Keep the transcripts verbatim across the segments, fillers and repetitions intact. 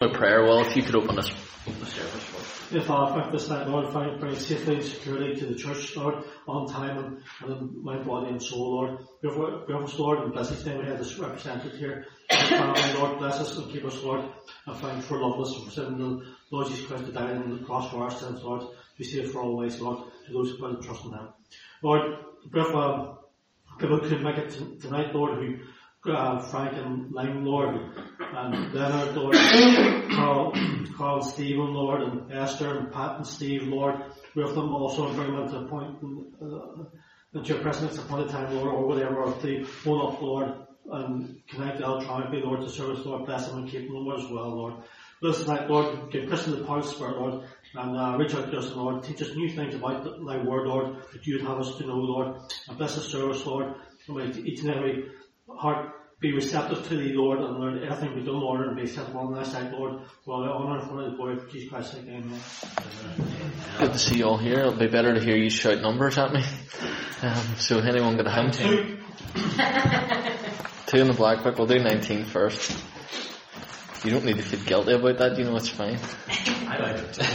of prayer. Well, if you could open this the service. If I thank this night, Lord, find bring safety and security to the church, Lord, on time and, and in my body and soul, Lord. Be with us, Lord, and bless each time we have this represented here. Family, Lord, bless us and keep us, Lord. And thank for loving us and for sending the Lord Jesus Christ to die on the cross for our sins, Lord. Be saved for all ways, Lord, to those who put and trust in them. Lord, be with um, people who couldn't make it t- tonight, Lord, who Uh, Frank and Lime, Lord, and Leonard, Lord, Carl, Carl and Stephen, Lord, and Esther and Pat and Steve, Lord, with them also and bring them to a point uh, into your presence at a point in time, Lord, or whatever, if they hold up, Lord, and connect electronically, Lord, to service, Lord, bless them and keep them, Lord, as well, Lord. Bless tonight, Lord, give Christian the power of the Spirit, Lord, and uh, reach out to us, Lord, teach us new things about thy word, Lord, that you would have us to know, Lord, and bless the service, Lord, and may each and every heart be receptive to thee, Lord, and Lord, everything be done, Lord, and be acceptable on thy side, Lord, for all the honour and for the glory of Jesus Christ. Amen. Good to see you all here. It'll be better to hear you shout numbers at me. Um, so anyone got a hymn? Two. Two in the black book. We'll do nineteen first. You don't need to feel guilty about that, you know, it's fine. I like it too.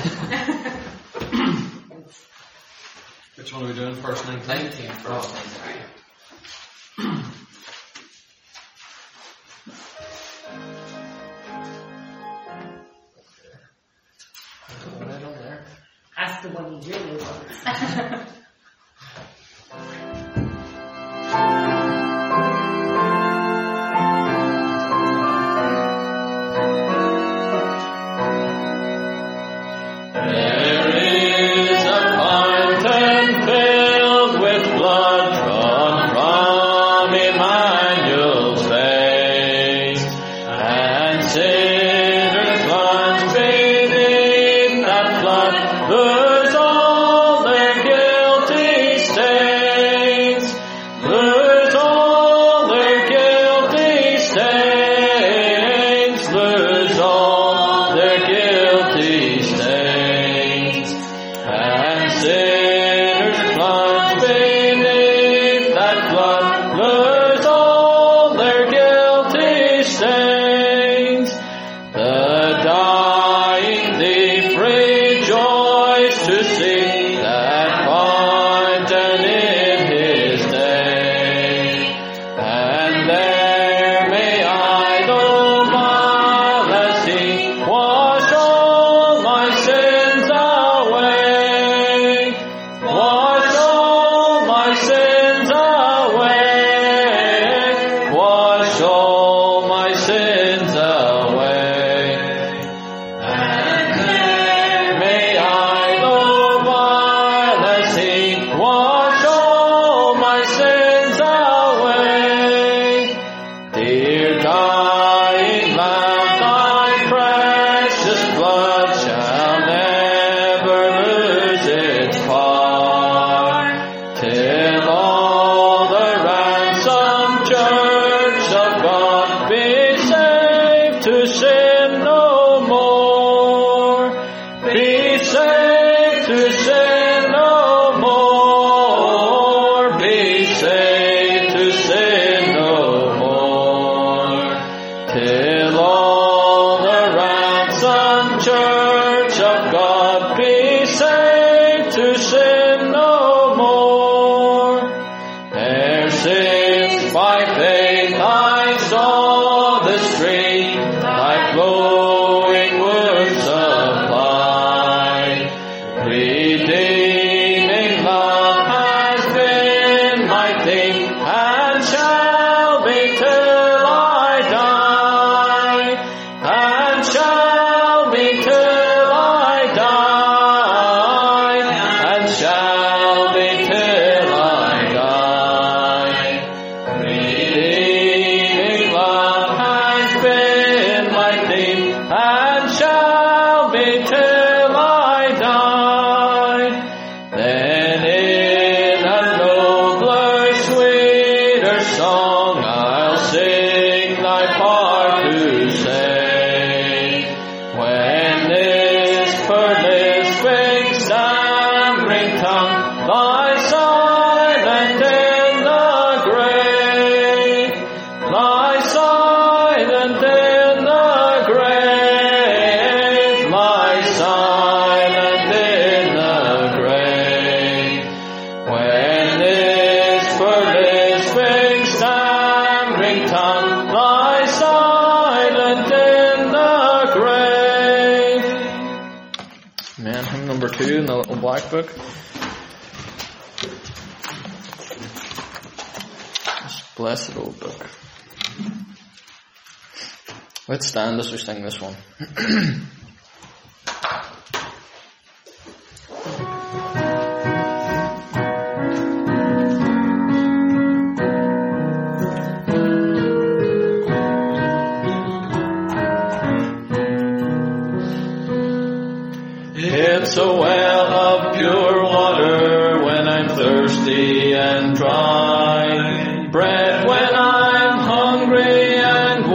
Which one are we doing first? nineteen? nineteen first. Oh, That's the one he really wants. Sing thy part to say. number two in the little black book. This blessed old book. Let's stand as we sing this one. It's a well of pure water when I'm thirsty and dry, bread when I'm hungry and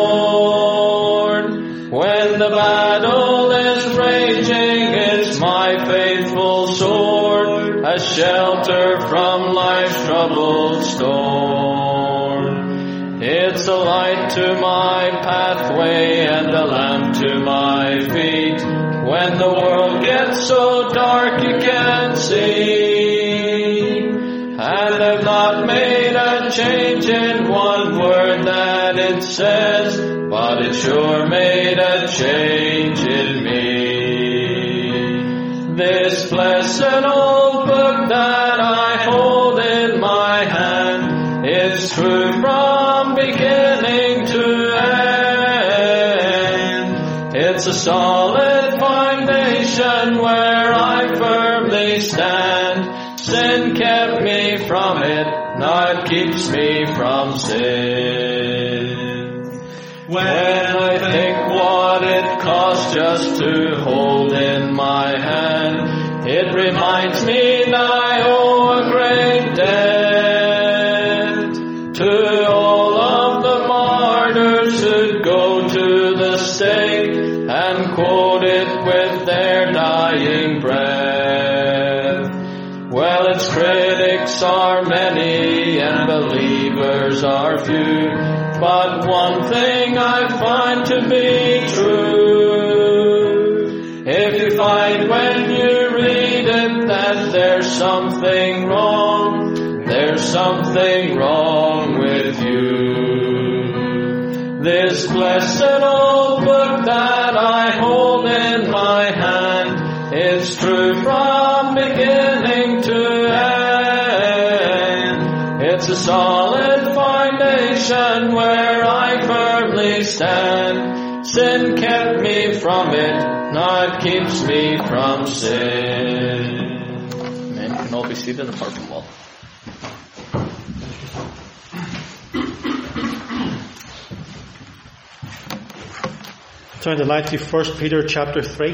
worn. When the battle is raging, it's my faithful sword, a shelter from life's troubled storm. It's a light to my pathway and a lamp to my feet. When the world gets so dark you can't see, and I've not made a change in one word that it says, but it sure made a change in me. This blessed old book that I hold in my hand is true from beginning to end. It's a solid foundation where I firmly stand. Sin kept me from it, now it keeps me from sin. When I think what it costs just to hold in my hand, it reminds me that I owe a great debt to all of the martyrs who'd go to the stake and quote it with their dying breath. Well, its critics are many and believers are few, but one thing I find to be true. If you find when you read it that there's something wrong, there's something wrong with you. This blessed old book that I hold in my hand is true from beginning to end. It's a solid foundation where I firmly stand. Sin kept me from it, now it keeps me from sin. Amen. You can all be seated apart from all. Turn to light to First Peter chapter three.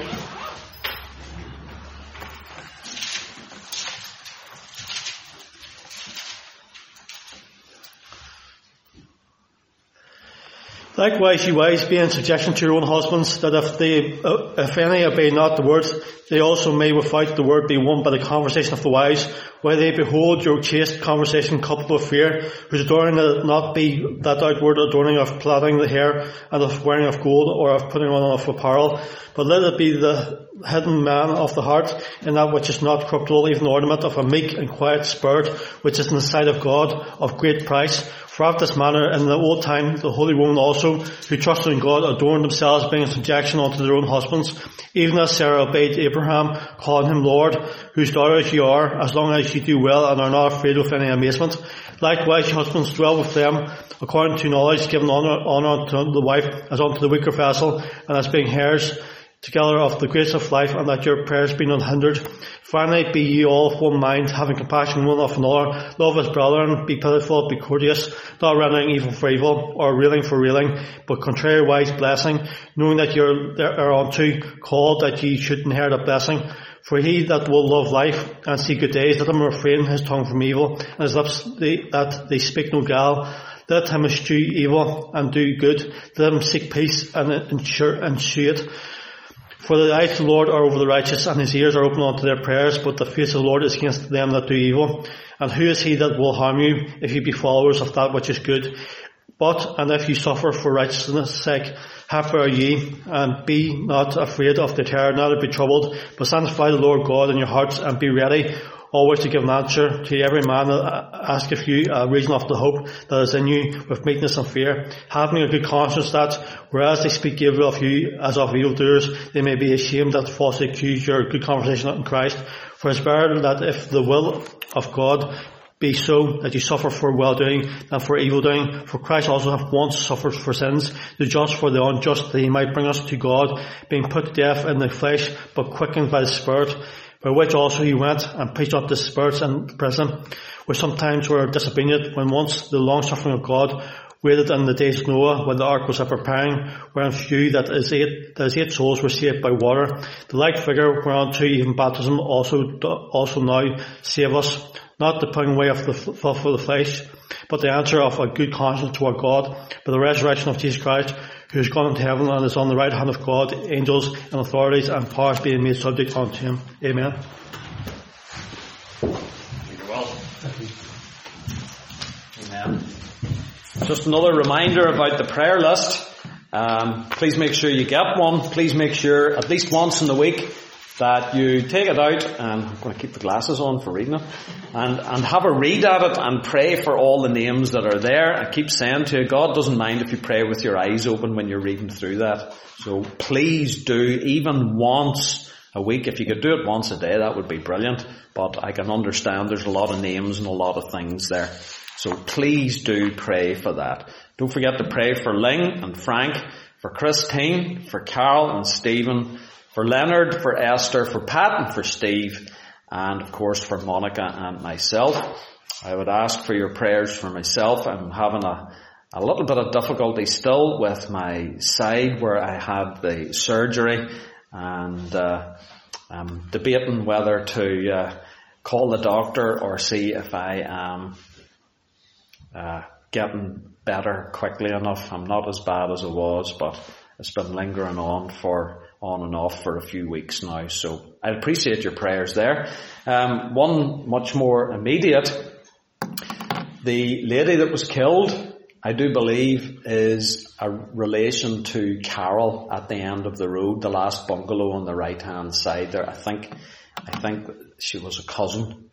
Likewise, ye wives, be in subjection to your own husbands, that if they, uh, if any obey not the word, they also may without the word be won by the conversation of the wives, while they behold your chaste conversation coupled with fear, whose adorning not be that outward adorning of plaiting the hair and of wearing of gold or of putting on of apparel, but let it be the hidden man of the heart, in that which is not corruptible, even the ornament of a meek and quiet spirit, which is in the sight of God of great price. For after this manner in the old time the holy women also, who trusted in God, adorned themselves, being in subjection unto their own husbands, even as Sarah obeyed Abraham, calling him Lord, whose daughters ye are, as long as ye do well and are not afraid of any amazement. Likewise, husbands, dwell with them according to knowledge, giving honour, honour unto the wife as unto the weaker vessel, and as being heirs together of the grace of life, and that your prayers be unhindered. Finally, be ye all of one mind, having compassion one of another, love as brethren, be pitiful, be courteous, not rendering evil for evil, or railing for railing, but contrariwise blessing, knowing that ye are thereunto called, that ye should inherit a blessing. For he that will love life and see good days, let him refrain his tongue from evil, and his lips they, that they speak no guile. Let him eschew evil and do good. Let him seek peace and ensure, ensue it. For the eyes of the Lord are over the righteous, and his ears are open unto their prayers, but the face of the Lord is against them that do evil. And who is he that will harm you, if you be followers of that which is good? But, and if you suffer for righteousness' sake, happy are ye, and be not afraid of the terror, neither be troubled, but sanctify the Lord God in your hearts, and be ready, always to give an answer to every man that ask of you a reason of the hope that is in you with meekness and fear, having a good conscience that, whereas they speak evil of you as of evildoers, they may be ashamed that falsely accuse your good conversation in Christ. For it's better that if the will of God be so, that you suffer for well-doing than for evil-doing. For Christ also hath once suffered for sins, the just for the unjust, that he might bring us to God, being put to death in the flesh, but quickened by the Spirit, by which also he went and preached unto the spirits in prison, which sometimes were disobedient, when once the long-suffering of God waited in the days of Noah, when the ark was a preparing, wherein few, that is eight, that is eight souls, were saved by water. The like figure whereunto even baptism also also now save us, not the putting away of the filth of the flesh, but the answer of a good conscience toward God, by the resurrection of Jesus Christ, who is gone into heaven and is on the right hand of God, angels and authorities and powers being made subject unto him. Amen. Amen. Just another reminder about the prayer list. Um, please make sure you get one. Please make sure at least once in the week that you take it out, and I'm going to keep the glasses on for reading it, and, and have a read at it and pray for all the names that are there. I keep saying to you, God doesn't mind if you pray with your eyes open when you're reading through that. So please do, even once a week. If you could do it once a day, that would be brilliant. But I can understand there's a lot of names and a lot of things there. So please do pray for that. Don't forget to pray for Ling and Frank, for Christine, for Carol and Stephen, for Leonard, for Esther, for Pat and for Steve, and of course for Monica and myself. I would ask for your prayers for myself. I'm having a, a little bit of difficulty still with my side where I had the surgery, and uh, I'm debating whether to uh, call the doctor or see if I am uh, getting better quickly enough. I'm not as bad as I was, but it's been lingering on for on and off for a few weeks now. So I appreciate your prayers there. Um, one much more immediate. The lady that was killed, I do believe, is a relation to Carol at the end of the road, the last bungalow on the right hand side there. I think, I think she was a cousin.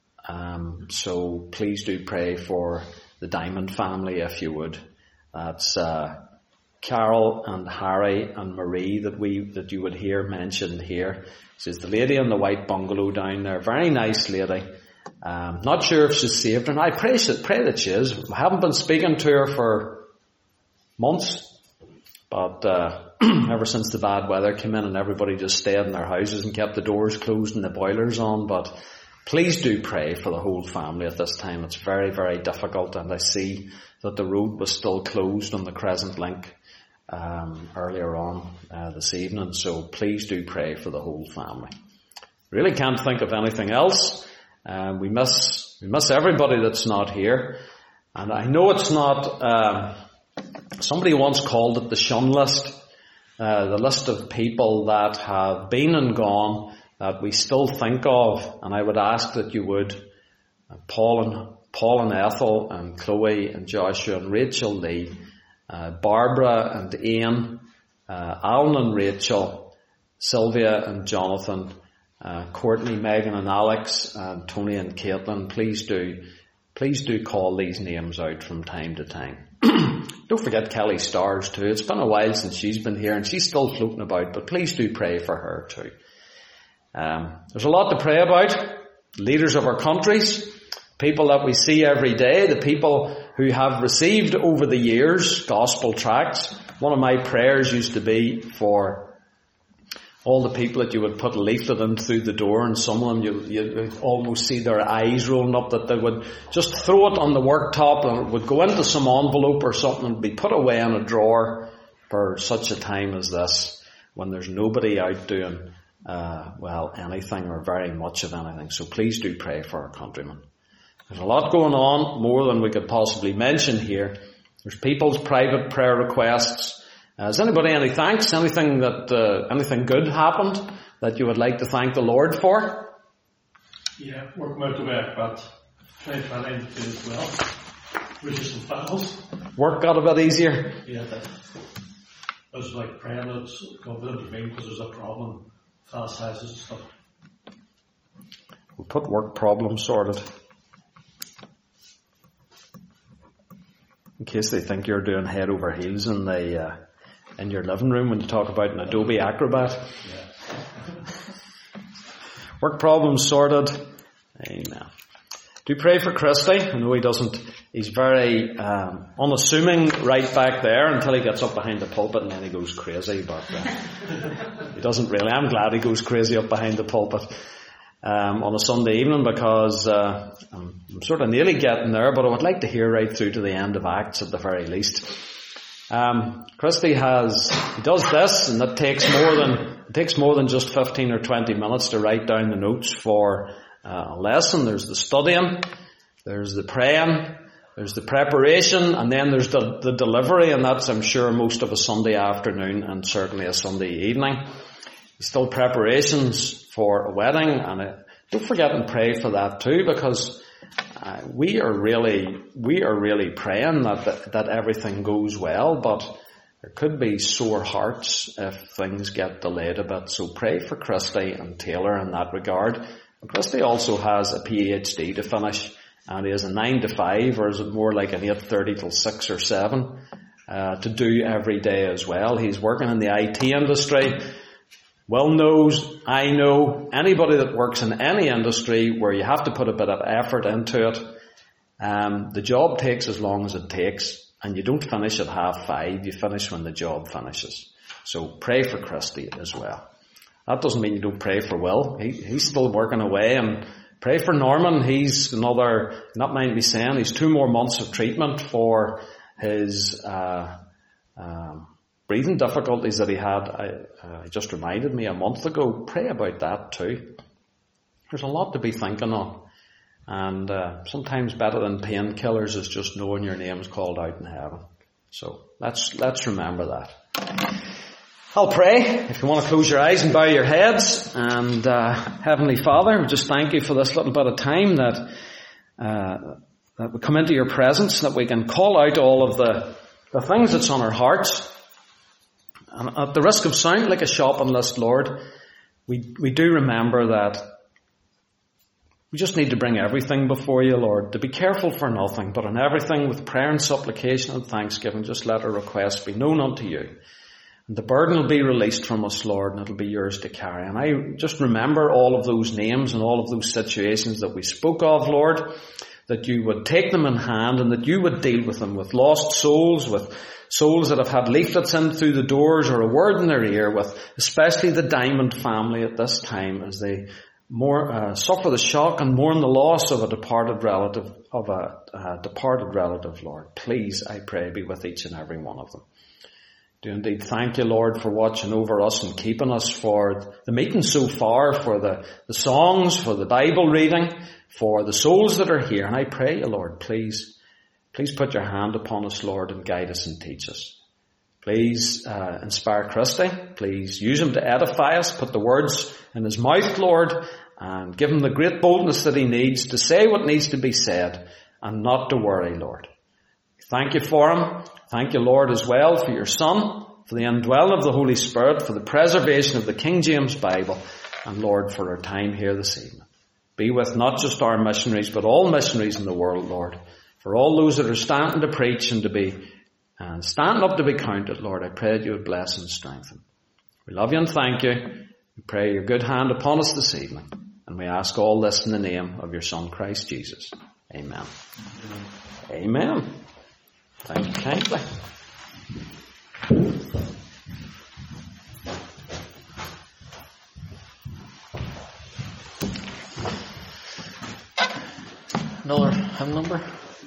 Um, so please do pray for the Diamond family if you would. That's, uh, Carol and Harry and Marie that we, that you would hear mentioned here. She's the lady in the white bungalow down there. Very nice lady. Um, not sure if she's saved or not. I pray, pray that she is. I haven't been speaking to her for months, but, uh, ever since the bad weather came in and everybody just stayed in their houses and kept the doors closed and the boilers on. But please do pray for the whole family at this time. It's very, very difficult, and I see that the road was still closed on the Crescent Link Um, earlier on uh, this evening, so please do pray for the whole family. Really can't think of anything else. Uh, we miss we miss everybody that's not here, and I know it's not. Um, somebody once called it the shun list, uh, the list of people that have been and gone that we still think of, and I would ask that you would, uh, Paul and Paul and Ethel and Chloe and Joshua and Rachel Lee. Uh, Barbara and Ian, uh, Alan and Rachel, Sylvia and Jonathan, uh, Courtney, Megan and Alex, and Tony and Caitlin. Please do, please do call these names out from time to time. Don't forget Kelly Stars too. It's been a while since she's been here and she's still floating about, but please do pray for her too. Um, there's a lot to pray about. Leaders of our countries, people that we see every day, the people who have received over the years gospel tracts. One of my prayers used to be for all the people that you would put a leaflet in through the door, and some of them you you almost see their eyes rolling up, that they would just throw it on the worktop and it would go into some envelope or something and be put away in a drawer for such a time as this, when there's nobody out doing uh well anything or very much of anything. So please do pray for our countrymen. There's a lot going on, more than we could possibly mention here. There's people's private prayer requests. Uh, has anybody any thanks? Anything that, uh, anything good happened that you would like to thank the Lord for? Yeah, work out the work, but twenty twenty did as well. Reduce some battles. Work got a bit easier? Yeah, that I was like praying that it's going to intervene because there's a problem, fast sizes and stuff. We'll put work problems sorted. In case they think you're doing head over heels in the uh, in your living room when you talk about an Adobe Acrobat. Yeah. Work problems sorted. Amen. Do pray for Christy. I know he doesn't, he's very um, unassuming right back there until he gets up behind the pulpit and then he goes crazy, but uh, he doesn't really. I'm glad he goes crazy up behind the pulpit um, on a Sunday evening because uh, I'm, I'm sort of nearly getting there, but I would like to hear right through to the end of Acts at the very least. Um, Christy has, he does this and that takes more than, it takes more than just fifteen or twenty minutes to write down the notes for Uh, a lesson. There's the studying, there's the praying, there's the preparation, and then there's the, the delivery, and that's, I'm sure, most of a Sunday afternoon and certainly a Sunday evening. There's still preparations for a wedding, and uh, don't forget and pray for that too, because uh, we are really, we are really praying that, that that everything goes well, but there could be sore hearts if things get delayed a bit. So pray for Christy and Taylor in that regard. Christy also has a PhD to finish, and he has a nine to five, or is it more like an eight thirty till six or seven, uh, to do every day as well. He's working in the I T industry. Well knows, I know, anybody that works in any industry where you have to put a bit of effort into it, um, the job takes as long as it takes, and you don't finish at half five, you finish when the job finishes. So pray for Christy as well. That doesn't mean you don't pray for Will. He, he's still working away, and pray for Norman. He's another, not mind me saying, he's two more months of treatment for his uh, uh, breathing difficulties that he had. I, uh, he just reminded me a month ago. Pray about that too. There's a lot to be thinking on, and uh, sometimes better than painkillers is just knowing your name's called out in heaven. So let's let's remember that. I'll pray. If you want to close your eyes and bow your heads. And uh, Heavenly Father, we just thank you for this little bit of time that uh, that we come into your presence, that we can call out all of the, the things that's on our hearts. And at the risk of sounding like a shopping list, Lord, we we do remember that we just need to bring everything before you, Lord, to be careful for nothing, but in everything with prayer and supplication and thanksgiving, just let our requests be known unto you. And the burden will be released from us, Lord, and it'll be yours to carry. And I just remember all of those names and all of those situations that we spoke of, Lord, that you would take them in hand and that you would deal with them, with lost souls, with souls that have had leaflets in through the doors or a word in their ear, with especially the Diamond family at this time as they more uh, suffer the shock and mourn the loss of a departed relative, of a uh, departed relative, Lord. Please, I pray, be with each and every one of them. Do indeed thank you, Lord, for watching over us and keeping us, for the meeting so far, for the, the songs, for the Bible reading, for the souls that are here. And I pray you, Lord, please, please put your hand upon us, Lord, and guide us and teach us. Please uh, inspire Christy. Please use him to edify us. Put the words in his mouth, Lord, and give him the great boldness that he needs to say what needs to be said and not to worry, Lord. Thank you for him. Thank you, Lord, as well for your Son, for the indwelling of the Holy Spirit, for the preservation of the King James Bible, and Lord, for our time here this evening. Be with not just our missionaries, but all missionaries in the world, Lord. For all those that are standing to preach and to be, and standing up to be counted, Lord, I pray that you would bless and strengthen. We love you and thank you. We pray your good hand upon us this evening. And we ask all this in the name of your Son, Christ Jesus. Amen. Amen. Amen. Thank you kindly. Another hymn number?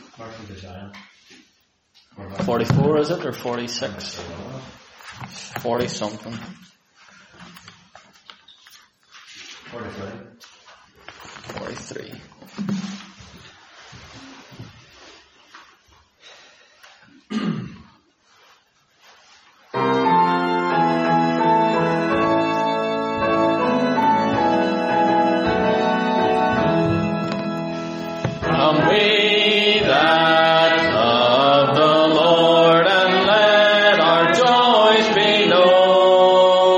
forty-four, is it? Or forty-six? forty something. forty-three. forty-three. Of the Lord, and let our joys be known.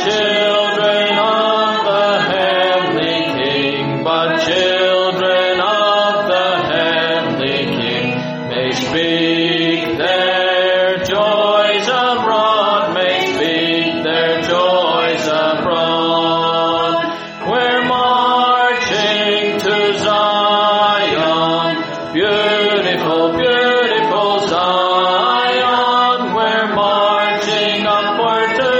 children of the heavenly King, but children of the heavenly King may speak their joys abroad, may speak their joys abroad. We're marching to Zion, beautiful, beautiful Zion. We're marching upward to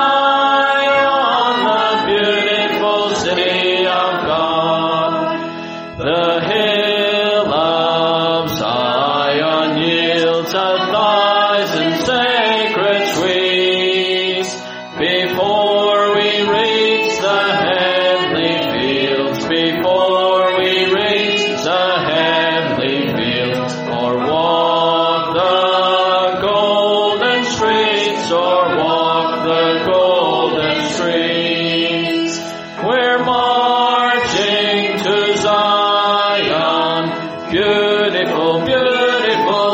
Zion, the beautiful city of God. The hill of Zion yields a thousand sacred sweets before we reach the heavenly fields, before we reach the heavenly fields, or walk the golden streets, or walk the golden streets. We're marching to Zion, beautiful, beautiful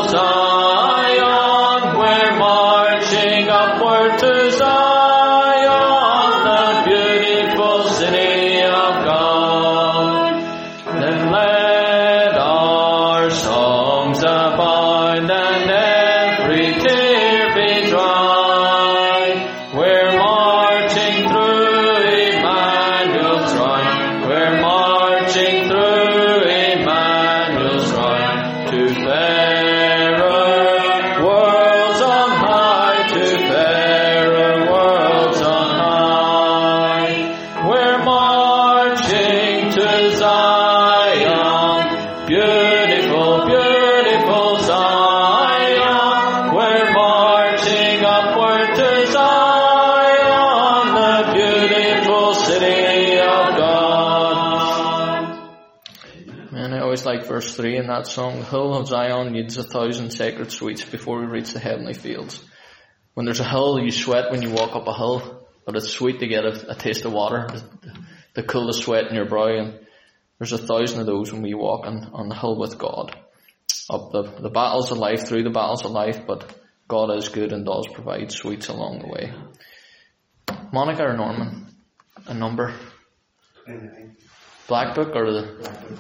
Zion. We're marching upward to Zion, the beautiful city of God. Then let our songs abound and every tear be dry. We're marching through Emmanuel's Shrine. We're marching through Emmanuel's Shrine to fairer worlds on high, to fairer worlds on high. We're marching to Zion, beautiful, beautiful Zion. We're marching upward to Zion, the beautiful city of God. Man, I always like verse three in that song. The hill of Zion yields a thousand sacred sweets before we reach the heavenly fields. When there's a hill, you sweat when you walk up a hill, but it's sweet to get a, a taste of water, the, the cool sweat in your brow, and there's a thousand of those when we walk on, on the hill with God. Up the, the battles of life, through the battles of life, but God is good and does provide sweets along the way. Monica or Norman? A number? Black Book or the...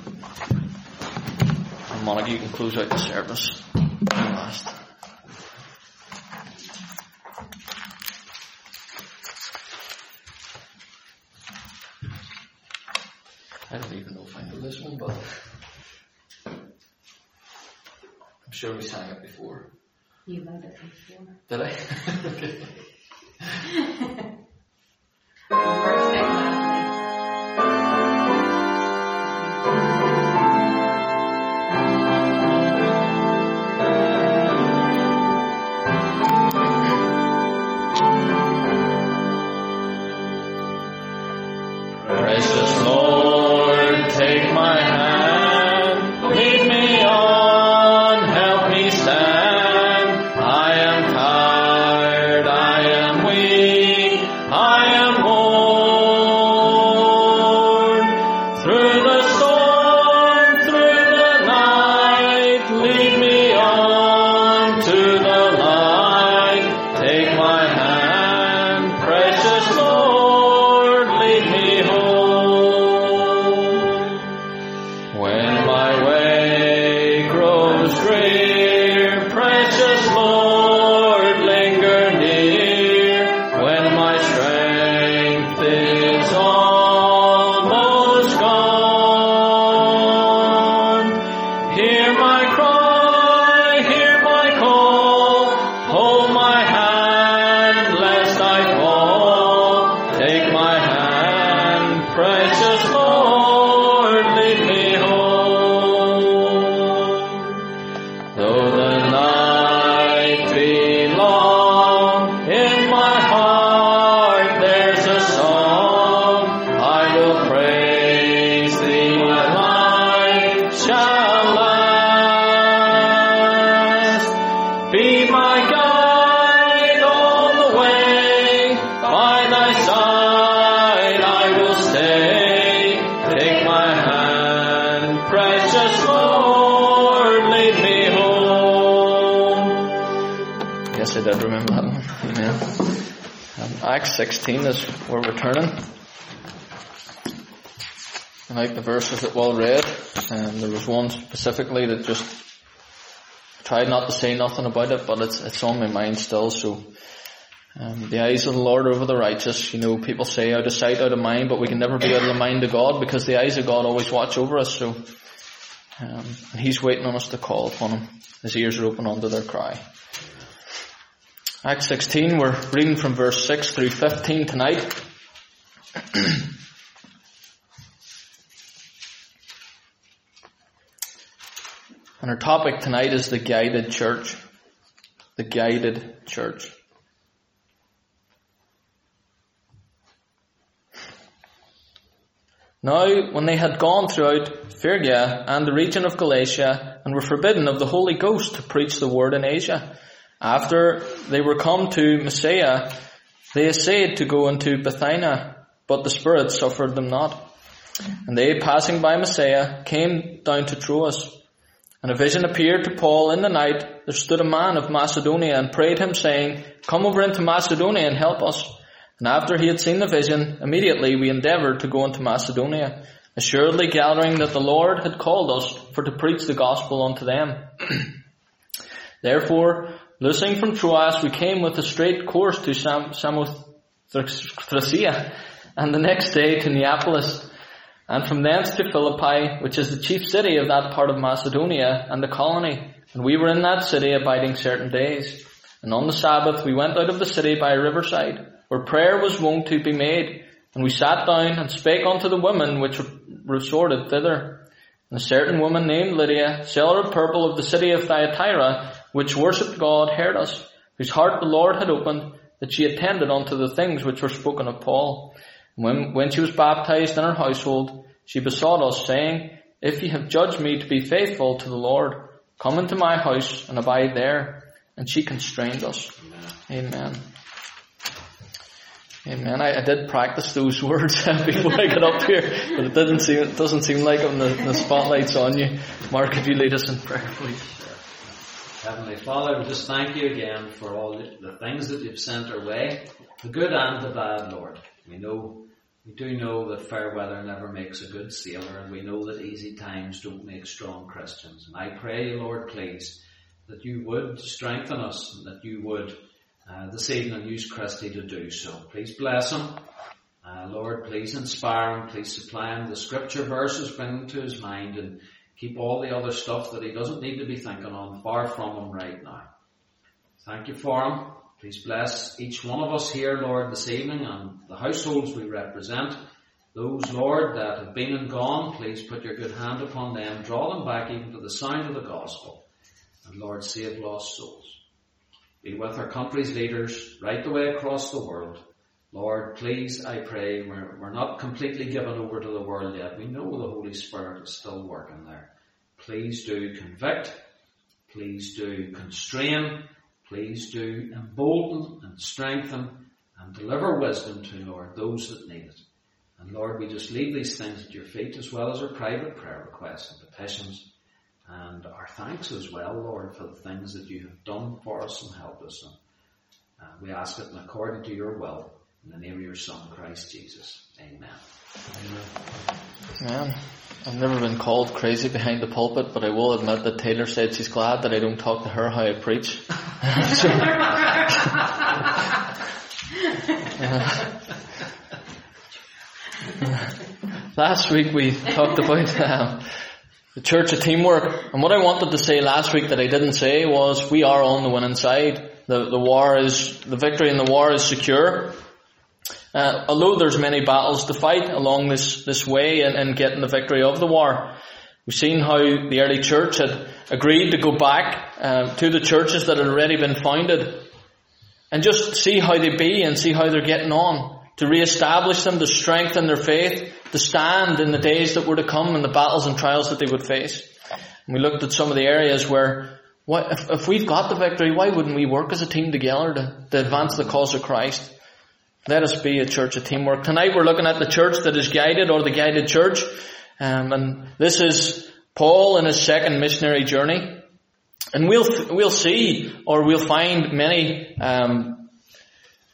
And Monica, you can close out the service. Last. I don't even know if I know this one, but I'm sure we sang it before. You read it before. Did I? Okay. First thing last Precious Lord, take my hand, lead me on, help me stand. I am tired, I am weak, I am worn. Through the storm, through the night, lead me on to the light. Take my hand, precious Lord, lead me home. When my way grows drear, precious Lord, linger near. When my strength is almost gone, hear my cry, hear my call. Hold my hand, lest I fall. Take my hand, precious Lord, lead me home. Though the night be long, in my heart there's a song. I will praise thee, my life shall last. Be my guide all the way, by thy side I will stay. Take my hand, precious Lord, lead me home. Yes, I did remember that one. Amen. Um, I Acts sixteen is where we're turning. I like the verses that well read. Um, there was one specifically that just tried not to say nothing about it, but it's it's on my mind still. So um, the eyes of the Lord are over the righteous. You know, people say out of sight, out of mind, but we can never be out of the mind of God, because the eyes of God always watch over us. So um, He's waiting on us to call upon Him. His ears are open unto their cry. Acts sixteen, we're reading from verse six through fifteen tonight. And our topic tonight is the guided church. The guided church. Now, when they had gone throughout Phrygia and the region of Galatia, and were forbidden of the Holy Ghost to preach the word in Asia, after they were come to Mysia, they essayed to go into Bithynia, but the Spirit suffered them not. And they, passing by Mysia, came down to Troas. And a vision appeared to Paul in the night. There stood a man of Macedonia and prayed him, saying, Come over into Macedonia and help us. And after he had seen the vision, immediately we endeavoured to go into Macedonia, assuredly gathering that the Lord had called us for to preach the gospel unto them. Therefore, loosing from Troas, we came with a straight course to Sam- Samothracia, and the next day to Neapolis, and from thence to Philippi, which is the chief city of that part of Macedonia and the colony. And we were in that city abiding certain days. And on the Sabbath we went out of the city by a riverside, where prayer was wont to be made. And we sat down and spake unto the women which resorted thither. And a certain woman named Lydia, seller of purple of the city of Thyatira, which worshipped God, heard us, whose heart the Lord had opened, that she attended unto the things which were spoken of Paul. When, when she was baptized in her household, she besought us, saying, If ye have judged me to be faithful to the Lord, come into my house and abide there. And she constrained us. Amen. Amen. Amen. I, I did practice those words before I got up here, but it didn't seem, it doesn't seem like them. The, the spotlight's on you. Mark, could you lead us in prayer, please? Heavenly Father, we just thank you again for all the, the things that you've sent our way, the good and the bad, Lord. We know, we do know that fair weather never makes a good sailor, and we know that easy times don't make strong Christians. And I pray, Lord, please, that you would strengthen us, and that you would, uh, this evening, use Christy to do so. Please bless him. Uh, Lord, please inspire him. Please supply him the scripture verses, bring them to his mind, and keep all the other stuff that he doesn't need to be thinking on far from him right now. Thank you for him. Please bless each one of us here, Lord, this evening, and the households we represent. Those, Lord, that have been and gone, please put your good hand upon them. Draw them back even to the sound of the gospel. And Lord, save lost souls. Be with our country's leaders right the way across the world. Lord, please, I pray, we're, we're not completely given over to the world yet. We know the Holy Spirit is still working there. Please do convict. Please do constrain. Please do embolden and strengthen and deliver wisdom to, Lord, those that need it. And Lord, we just leave these things at your feet, as well as our private prayer requests and petitions, and our thanks as well, Lord, for the things that you have done for us and helped us. And uh, we ask it in according to your will, in the name of your Son, Christ Jesus. Amen. Amen. I've never been called crazy behind the pulpit, but I will admit that Taylor said she's glad that I don't talk to her how I preach. So, uh, last week we talked about um, the church of teamwork, and what I wanted to say last week that I didn't say was we are on the winning side. The, the war is, the victory in the war is secure. Uh, although there's many battles to fight along this, this way in, in getting the victory of the war. We've seen how the early church had agreed to go back uh, to the churches that had already been founded and just see how they be and see how they're getting on, to re-establish them, to strengthen their faith, to stand in the days that were to come and the battles and trials that they would face. And we looked at some of the areas where what, if, if we've got the victory, why wouldn't we work as a team together to, to advance the cause of Christ? Let us be a church of teamwork. Tonight we're looking at the church that is guided, or the guided church. Um, and this is Paul in his second missionary journey. And we'll we'll see, or we'll find many um,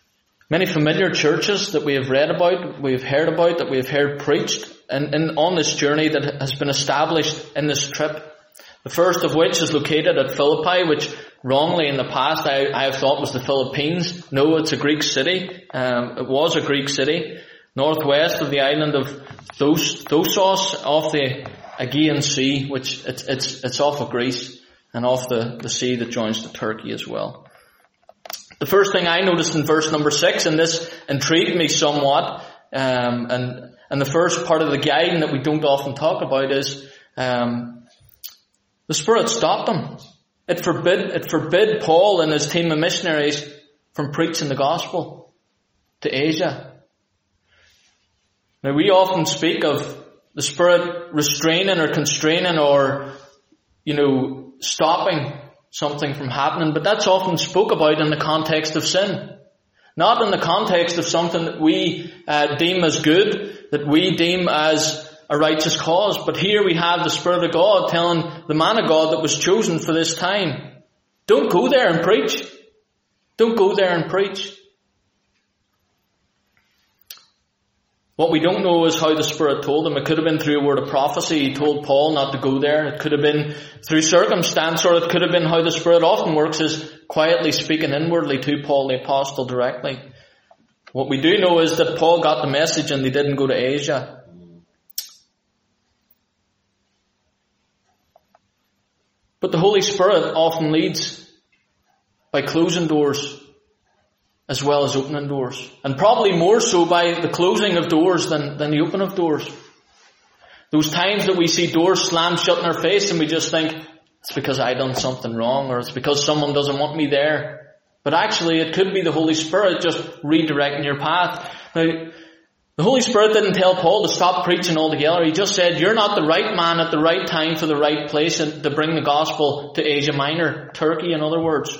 Many familiar churches that we have read about, we have heard about, that we have heard preached and, and on this journey that has been established in this trip. The first of which is located at Philippi, which wrongly in the past I, I have thought was the Philippines. No, it's a Greek city. Um, it was a Greek city, northwest of the island of Thos, Thosos, off the Aegean Sea, which it's it's it's off of Greece and off the, the sea that joins to Turkey as well. The first thing I noticed in verse number six, and this intrigued me somewhat, um, and and the first part of the guiding that we don't often talk about is um, the Spirit stopped him. It forbid it forbid Paul and his team of missionaries from preaching the gospel to Asia. Now we often speak of the Spirit restraining or constraining or, you know, stopping something from happening, but that's often spoke about in the context of sin. Not in the context of something that we uh, deem as good, that we deem as a righteous cause. But here we have the Spirit of God telling the man of God that was chosen for this time, don't go there and preach. Don't go there and preach. What we don't know is how the Spirit told him. It could have been through a word of prophecy. He told Paul not to go there. It could have been through circumstance, or it could have been how the Spirit often works, is quietly speaking inwardly to Paul the Apostle directly. What we do know is that Paul got the message and they didn't go to Asia. But the Holy Spirit often leads by closing doors as well as opening doors. And probably more so by the closing of doors than, than the opening of doors. Those times that we see doors slammed shut in our face and we just think, it's because I done something wrong, or it's because someone doesn't want me there. But actually it could be the Holy Spirit just redirecting your path. Now, the Holy Spirit didn't tell Paul to stop preaching altogether. He just said, you're not the right man at the right time for the right place to bring the gospel to Asia Minor, Turkey in other words.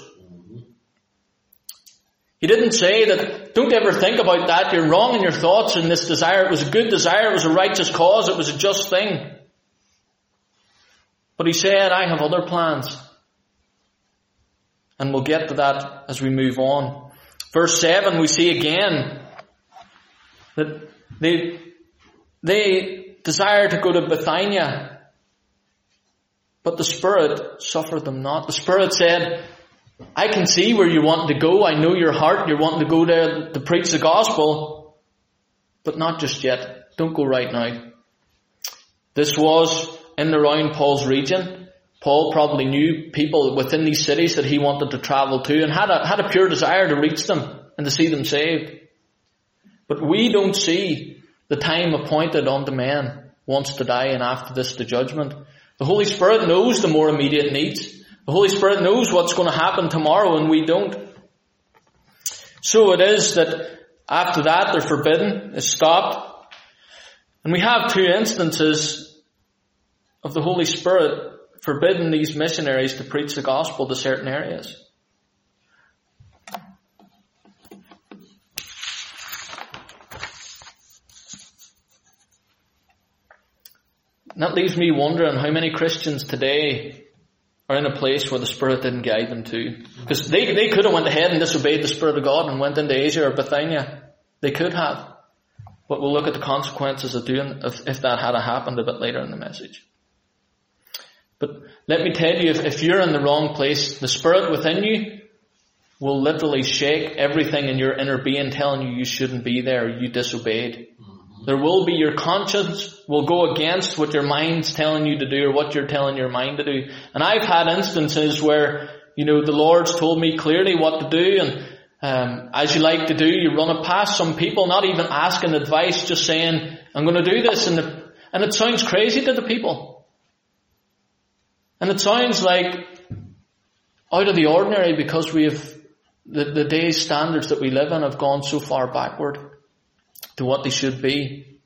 He didn't say that, don't ever think about that, you're wrong in your thoughts in this desire. It was a good desire, it was a righteous cause, it was a just thing. But he said, I have other plans. And we'll get to that as we move on. Verse seven, we see again that they, they desire to go to Bithynia, but the Spirit suffered them not. The Spirit said, I can see where you want to go. I know your heart. You're wanting to go there to preach the gospel, but not just yet. Don't go right now. This was in and around Paul's region. Paul probably knew people within these cities that he wanted to travel to and had a, had a pure desire to reach them and to see them saved. But we don't see the time appointed unto man once to die and after this the judgment. The Holy Spirit knows the more immediate needs. The Holy Spirit knows what's going to happen tomorrow and we don't. So it is that after that they're forbidden, it's stopped. And we have two instances of the Holy Spirit forbidding these missionaries to preach the gospel to certain areas. And that leaves me wondering how many Christians today are in a place where the Spirit didn't guide them to. Because they, they could have went ahead and disobeyed the Spirit of God and went into Asia or Bithynia. They could have. But we'll look at the consequences of doing if, if that had happened a bit later in the message. But let me tell you, if, if you're in the wrong place, the Spirit within you will literally shake everything in your inner being telling you you shouldn't be there, you disobeyed. There will be your conscience will go against what your mind's telling you to do or what you're telling your mind to do. And I've had instances where, you know, the Lord's told me clearly what to do, and um, as you like to do, you run it past some people, not even asking advice, just saying, I'm going to do this, and, the, and it sounds crazy to the people. And it sounds like out of the ordinary because we have the, the day's standards that we live in have gone so far backward to what they should be.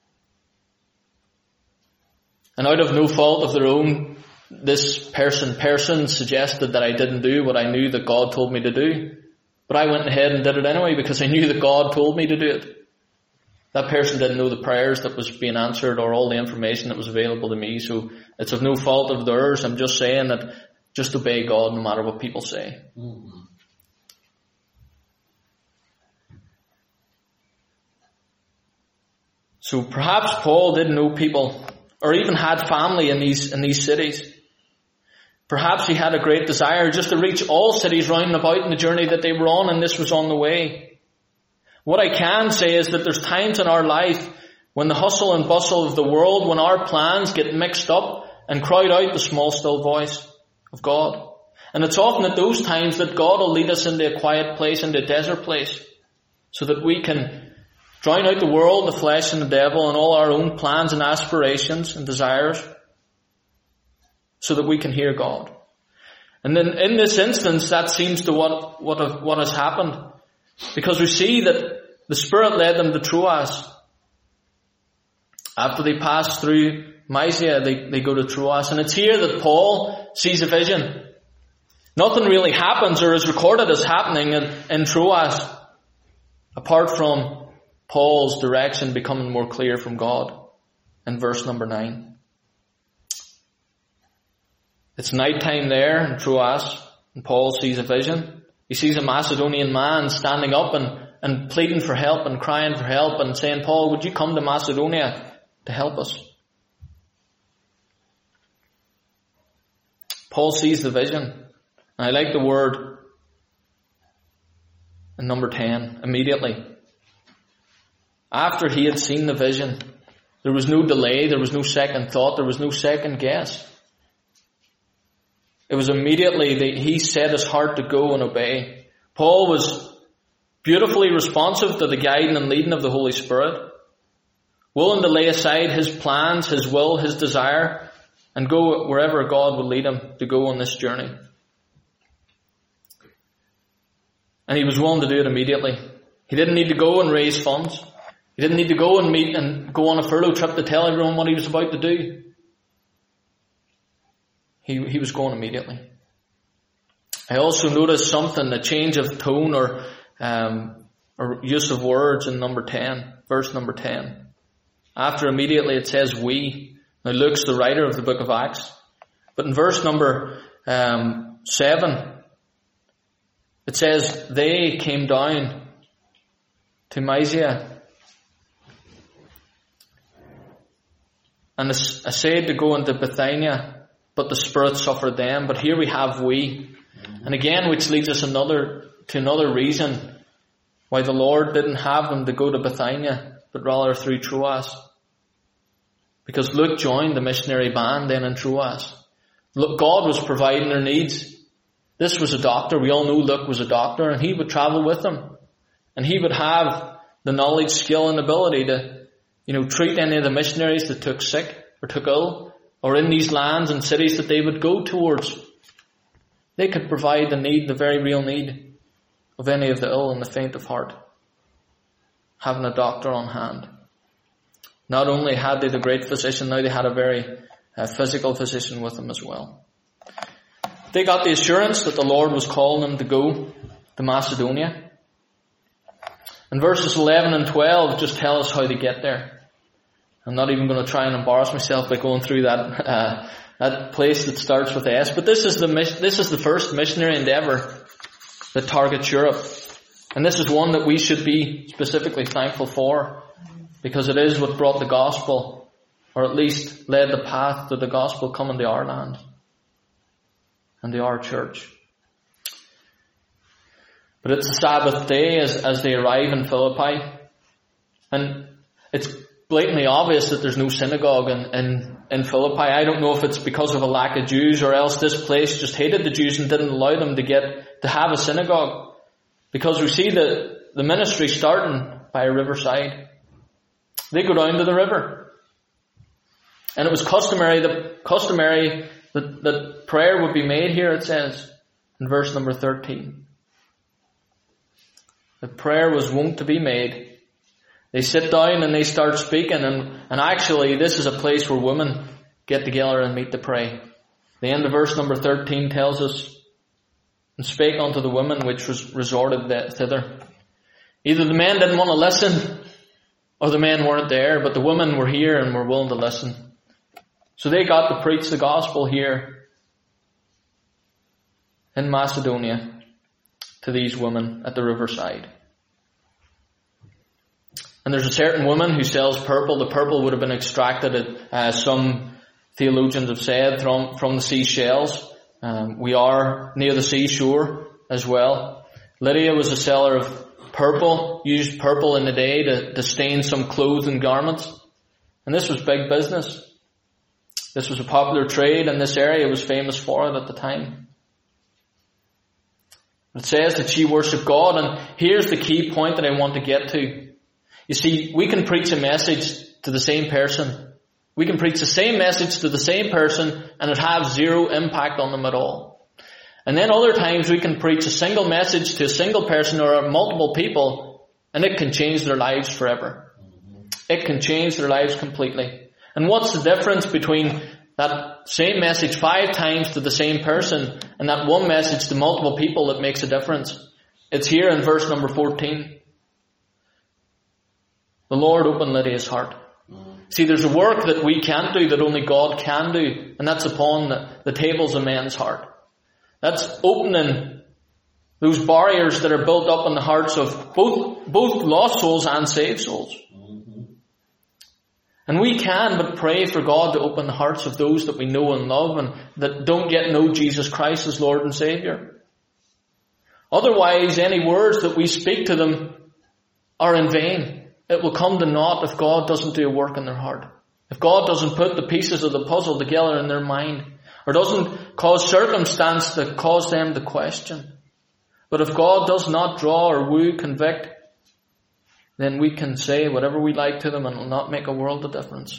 And out of no fault of their own, this person, person suggested that I didn't do what I knew that God told me to do. But I went ahead and did it anyway because I knew that God told me to do it. That person didn't know the prayers that was being answered or all the information that was available to me. So it's of no fault of theirs. I'm just saying that just obey God no matter what people say. Mm-hmm. So perhaps Paul didn't know people or even had family in these, in these cities. Perhaps he had a great desire just to reach all cities round and about in the journey that they were on, and this was on the way. What I can say is that there's times in our life when the hustle and bustle of the world, when our plans get mixed up and crowd out the small still voice of God. And it's often at those times that God will lead us into a quiet place, into a desert place, so that we can drown out the world, the flesh and the devil, and all our own plans and aspirations and desires, so that we can hear God. And then in this instance, that seems to what, what, what has happened. Because we see that the Spirit led them to Troas. After they pass through Mysia, they, they go to Troas. And it's here that Paul sees a vision. Nothing really happens or is recorded as happening in, in Troas, apart from Paul's direction becoming more clear from God in verse number nine. It's nighttime there in Troas, and Paul sees a vision. He sees a Macedonian man standing up and, and pleading for help and crying for help and saying, Paul, would you come to Macedonia to help us? Paul sees the vision. And I like the word in number ten, immediately. After he had seen the vision, there was no delay, there was no second thought, there was no second guess. It was immediately that he set his heart to go and obey. Paul was beautifully responsive to the guiding and leading of the Holy Spirit, willing to lay aside his plans, his will, his desire, and go wherever God would lead him to go on this journey. And he was willing to do it immediately. He didn't need to go and raise funds. He didn't need to go and meet and go on a furlough trip to tell everyone what he was about to do. He, he was going immediately. I also noticed something, a change of tone or, um, or use of words in number ten, verse number ten. After immediately it says we. Now Luke's the writer of the book of Acts. But in verse number um, seven, it says they came down to Mysia and essayed to go into Bithynia, but the Spirit suffered them. But here we have we. And again, which leads us another to another reason why the Lord didn't have them to go to Bithynia, but rather through Troas. Because Luke joined the missionary band then in Troas. Look, God was providing their needs. This was a doctor. We all know Luke was a doctor, and he would travel with them. And he would have the knowledge, skill, and ability to, you know, treat any of the missionaries that took sick or took ill, or in these lands and cities that they would go towards. They could provide the need, the very real need of any of the ill and the faint of heart. Having a doctor on hand. Not only had they the great physician, now they had a very uh, physical physician with them as well. They got the assurance that the Lord was calling them to go to Macedonia. And verses eleven and twelve just tell us how to get there. I'm not even going to try and embarrass myself by going through that uh, that place that starts with S. But this is the this is the first missionary endeavor that targets Europe, and this is one that we should be specifically thankful for, because it is what brought the gospel, or at least led the path to the gospel coming to our land and to our church. But it's the Sabbath day as, as they arrive in Philippi, and it's blatantly obvious that there's no synagogue in, in, in Philippi. I don't know if it's because of a lack of Jews, or else this place just hated the Jews and didn't allow them to get to have a synagogue. Because we see the, the ministry starting by a riverside. They go down to the river. And it was customary that customary that, that prayer would be made here, it says, in verse number thirteen. The prayer was wont to be made. They sit down and they start speaking, and, and actually this is a place where women get together and meet to pray. The end of verse number thirteen tells us, and spake unto the women which was resorted thither. Either the men didn't want to listen, or the men weren't there, but the women were here and were willing to listen. So they got to preach the gospel here in Macedonia to these women at the riverside. And there's a certain woman who sells purple. The purple would have been extracted, uh, some theologians have said, from, from the seashells. Um, we are near the seashore as well. Lydia was a seller of purple, used purple in the day to, to stain some clothes and garments. And this was big business. This was a popular trade, and this area was famous for it at the time. It says that she worshipped God, and here's the key point that I want to get to. You see, we can preach a message to the same person. We can preach the same message to the same person and it has zero impact on them at all. And then other times we can preach a single message to a single person or multiple people and it can change their lives forever. It can change their lives completely. And what's the difference between that same message five times to the same person and that one message to multiple people that makes a difference? It's here in verse number fourteen. The Lord opened Lydia's heart. See, there's a work that we can't do that only God can do, and that's upon the, the tables of men's heart. That's opening those barriers that are built up in the hearts of both, both lost souls and saved souls. Mm-hmm. And we can but pray for God to open the hearts of those that we know and love and that don't yet know Jesus Christ as Lord and Savior. Otherwise, any words that we speak to them are in vain. It will come to naught if God doesn't do a work in their heart. If God doesn't put the pieces of the puzzle together in their mind, or doesn't cause circumstance to cause them to question. But if God does not draw or woo, convict, then we can say whatever we like to them and it will not make a world of difference.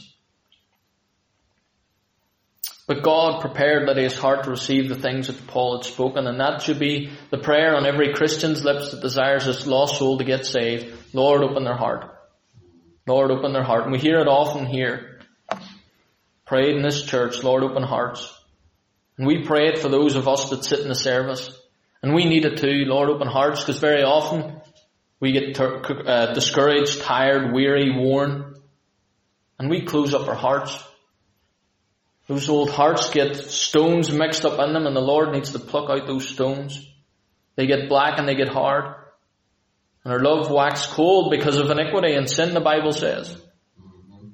But God prepared Lydia's heart to receive the things that Paul had spoken, and that should be the prayer on every Christian's lips that desires this lost soul to get saved. Lord, open their heart. Lord, open their heart. And we hear it often here. Prayed in this church, Lord, open hearts. And we pray it for those of us that sit in the service. And we need it too, Lord, open hearts, because very often we get ter- uh, discouraged, tired, weary, worn. And we close up our hearts. Those old hearts get stones mixed up in them, and the Lord needs to pluck out those stones. They get black and they get hard. And our love waxes cold because of iniquity and sin, the Bible says. Mm-hmm.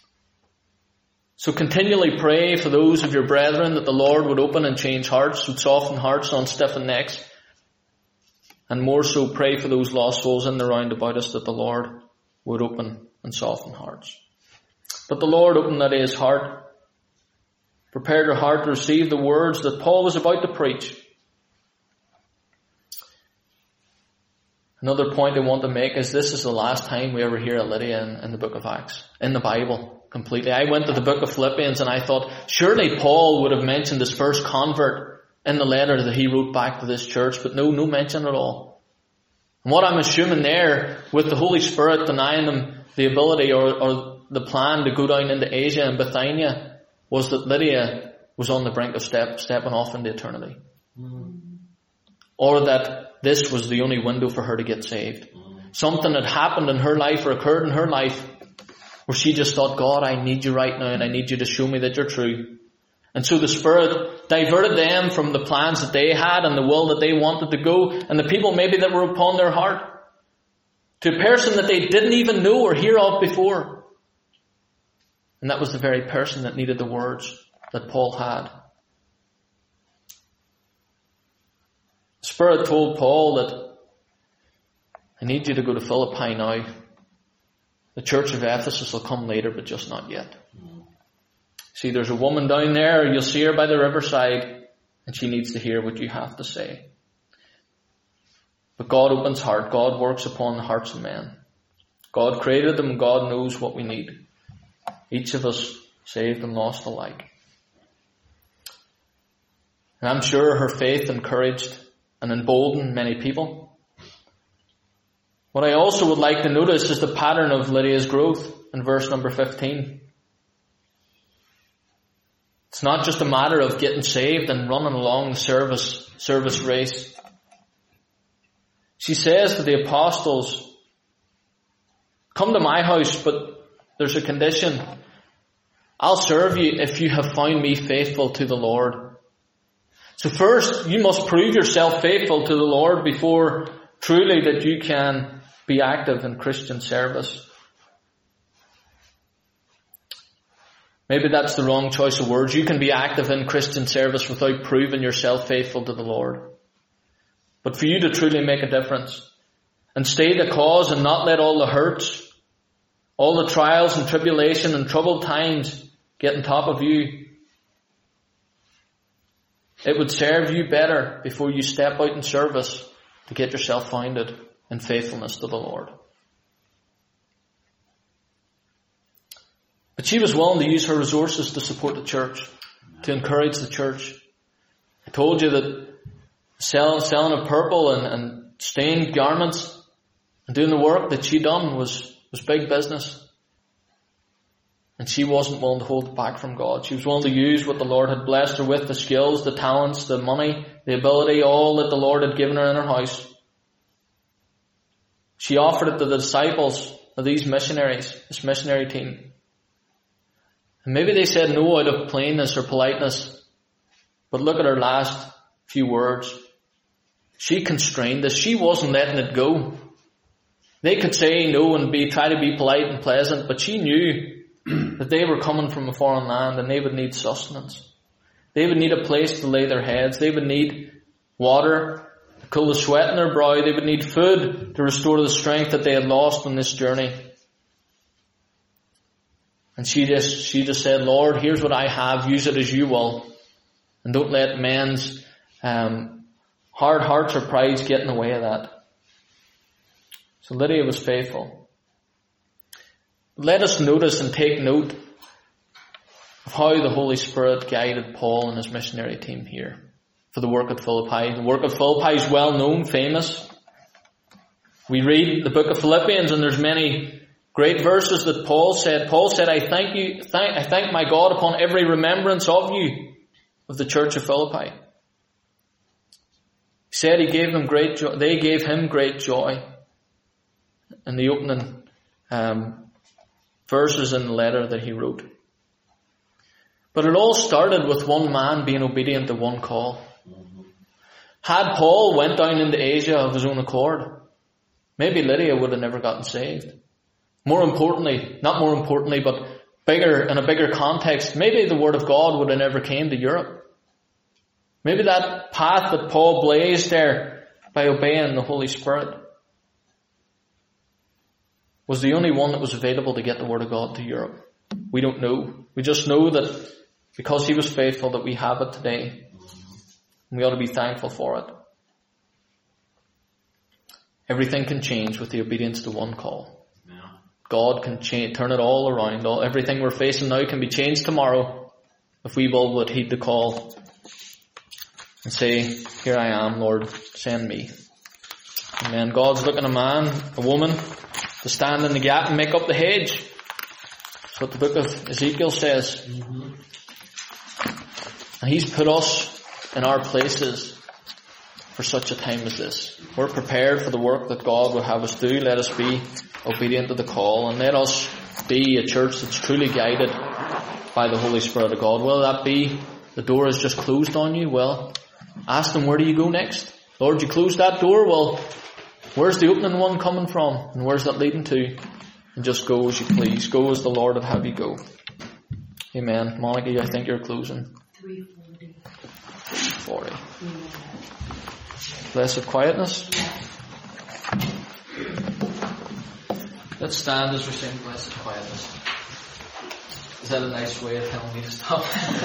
So continually pray for those of your brethren that the Lord would open and change hearts, would soften hearts on stiffened necks. And more so pray for those lost souls in the round about us that the Lord would open and soften hearts. But the Lord opened Lydia's heart, prepared her heart to receive the words that Paul was about to preach. Another point I want to make is this is the last time we ever hear of Lydia in, in the book of Acts, in the Bible, completely. I went to the book of Philippians and I thought, surely Paul would have mentioned his first convert in the letter that he wrote back to this church, but no, no mention at all. And what I'm assuming there, with the Holy Spirit denying them the ability or, or the plan to go down into Asia and Bithynia, was that Lydia was on the brink of step, stepping off into eternity. Mm. Or that this was the only window for her to get saved. Mm. Something had happened in her life or occurred in her life where she just thought, God, I need you right now and I need you to show me that you're true. And so the Spirit diverted them from the plans that they had and the will that they wanted to go and the people maybe that were upon their heart to a person that they didn't even know or hear of before. And that was the very person that needed the words that Paul had. The Spirit told Paul that I need you to go to Philippi now. The church of Ephesus will come later, but just not yet. Mm. See, there's a woman down there, you'll see her by the riverside, and she needs to hear what you have to say. But God opens heart. God works upon the hearts of men. God created them. God knows what we need. Each of us saved and lost alike. And I'm sure her faith encouraged and emboldened many people. What I also would like to notice is the pattern of Lydia's growth in verse number fifteen. It's not just a matter of getting saved and running along the service, service race. She says to the apostles, come to my house, but there's a condition. I'll serve you if you have found me faithful to the Lord. So first, you must prove yourself faithful to the Lord before truly that you can be active in Christian service. Maybe that's the wrong choice of words. You can be active in Christian service without proving yourself faithful to the Lord. But for you to truly make a difference and stay the cause and not let all the hurts, all the trials and tribulation and troubled times get on top of you, it would serve you better before you step out in service to get yourself founded in faithfulness to the Lord. But she was willing to use her resources to support the church, to encourage the church. I told you that sell, selling of purple and, and stained garments and doing the work that she done was, was big business. And she wasn't willing to hold it back from God. She was willing to use what the Lord had blessed her with, the skills, the talents, the money, the ability, all that the Lord had given her in her house. She offered it to the disciples of these missionaries, this missionary team. And maybe they said no out of plainness or politeness. But look at her last few words. She constrained this. She wasn't letting it go. They could say no and be try to be polite and pleasant, but she knew that they were coming from a foreign land and they would need sustenance. They would need a place to lay their heads. They would need water to cool the sweat in their brow. They would need food to restore the strength that they had lost on this journey. And she just, she just said, Lord, here's what I have. Use it as you will. And don't let men's um, hard hearts or pride get in the way of that. So Lydia was faithful. Let us notice and take note of how the Holy Spirit guided Paul and his missionary team here for the work at Philippi. The work of Philippi is well known, famous. We read the book of Philippians and there's many great verses that Paul said. Paul said, I thank you, thank, I thank my God upon every remembrance of you, of the church of Philippi. He said he gave them great joy, they gave him great joy. In the opening um, verses in the letter that he wrote. But it all started with one man being obedient to one call. Had Paul went down into Asia of his own accord, maybe Lydia would have never gotten saved. More importantly, not more importantly, but bigger, in a bigger context, maybe the word of God would have never came to Europe. Maybe that path that Paul blazed there by obeying the Holy Spirit was the only one that was available to get the word of God to Europe. We don't know. We just know that because he was faithful that we have it today. And we ought to be thankful for it. Everything can change with the obedience to one call. God can change, turn it all around. All, everything we're facing now can be changed tomorrow if we will would heed the call and say, here I am, Lord, send me. Amen. God's looking a man, a woman, to stand in the gap and make up the hedge. That's what the book of Ezekiel says. Mm-hmm. And he's put us in our places for such a time as this. We're prepared for the work that God would have us do. Let us be obedient to the call, and let us be a church that's truly guided by the Holy Spirit of God. Will that be the door is just closed on you? Well, ask them, where do you go next? Lord, you closed that door? Well, where's the opening one coming from? And where's that leading to? And just go as you please. Go as the Lord would have you go. Amen. Monica, I think you're closing. three forty. forty. Blessed quietness. Let's stand as we sing Blessed Quietness. Is that a nice way of telling me to stop?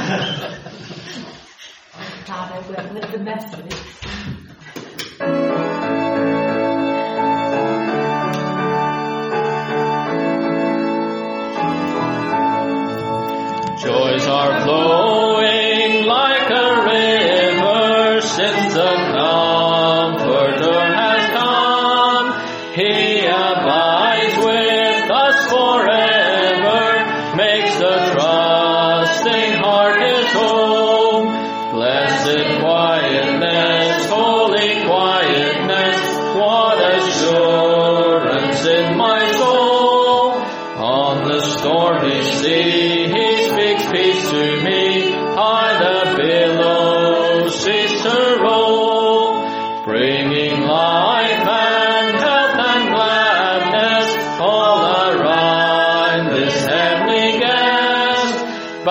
God, I will with the message. Joys are flowing like a river since the Comforter has come. He abides with us forever, makes the trusting heart his home. Blessed quietness, holy quietness, what assurance in my soul. On the stormy sea he speaks peace to me, high the billows cease to roll, bringing life and health and gladness all around this heavenly guest.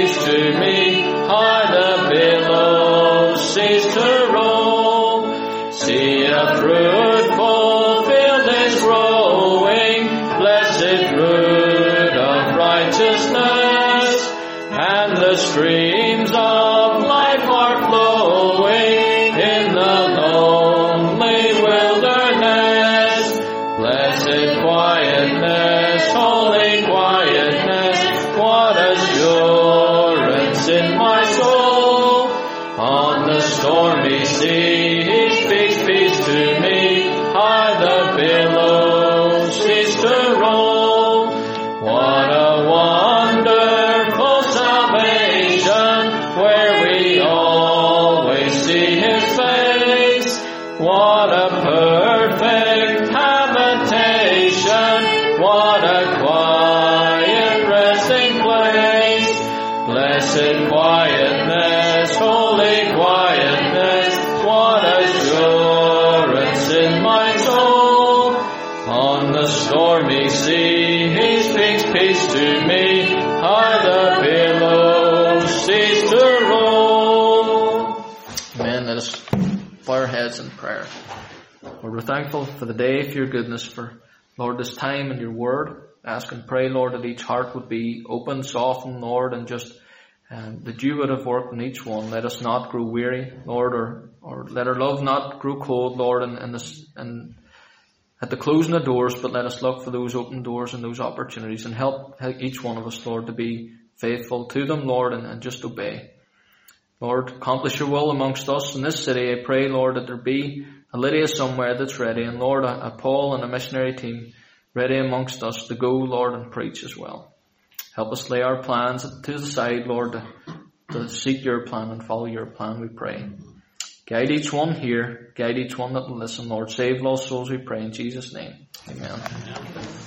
peace to me. High the billows cease to roll. See a fruitful field is growing, blessed fruit of righteousness, and the streams of life are flowing in the lonely wilderness. Blessed quietness, holy quietness, what assurance in my soul. On the stormy sea he speaks peace to me. High the billows cease to roll. What a wonderful salvation, where we always see his face. What a perfect habitation, what a quiet resting place. Blessed quietness, holy quietness, what assurance in my soul. On the stormy sea he speaks peace to me. High the billows cease to roll. Amen. Let us bow our heads in prayer. Lord, we're thankful for the day, for your goodness, for, Lord, this time and your word. Ask and pray, Lord, that each heart would be open, softened, Lord, and just um, that you would have worked in each one. Let us not grow weary, Lord, or, or let our love not grow cold, Lord, and, and, this, and at the closing of doors, but let us look for those open doors and those opportunities, and help, help each one of us, Lord, to be faithful to them, Lord, and, and just obey. Lord, accomplish your will amongst us in this city. I pray, Lord, that there be a Lydia somewhere that's ready, and Lord, a, a Paul and a missionary team ready amongst us to go, Lord, and preach as well. Help us lay our plans to the side, Lord, to, to seek your plan and follow your plan, we pray. Guide each one here, guide each one that will listen, Lord. Save lost souls, we pray in Jesus' name. Amen.